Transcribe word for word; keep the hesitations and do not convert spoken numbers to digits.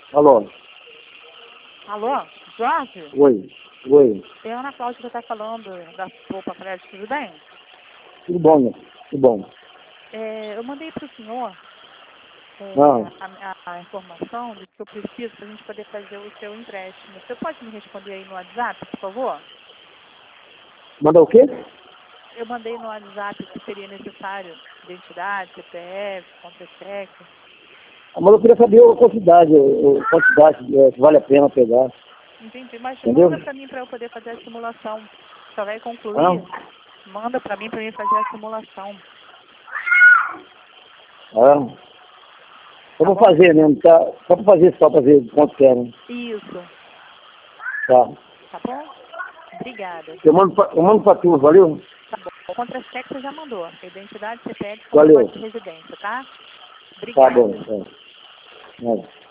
Alô? Alô, Jorge? Oi. Oi. É a Ana Cláudia que está falando da Popa Crédito, tudo bem? Tudo bom, né? Tudo bom. É, eu mandei para o senhor é, Ah. a, a informação do que eu preciso para a gente poder fazer o seu empréstimo. Você pode me responder aí no WhatsApp, por favor? Manda o quê? Eu mandei no WhatsApp o que seria necessário: identidade, C P F, contra-cheque. Mas eu queria saber a quantidade, a quantidade, é, se vale a pena pegar. Entendi, mas Entendeu? manda para mim para eu poder fazer a simulação. Só vai concluir, Ah. manda para mim para mim fazer a simulação. Ah. Só Tá pra bom? fazer mesmo, tá? Só pra fazer, só pra ver quanto quer, né? Isso, Tá. tá bom? Obrigada. Eu mando pra, eu mando pra tu, valeu? Tá bom. O contra-cheque você já mandou. Identidade, C P F, Valeu. comprovante de residência, tá? Tá Obrigada. bom. Tá. Vai.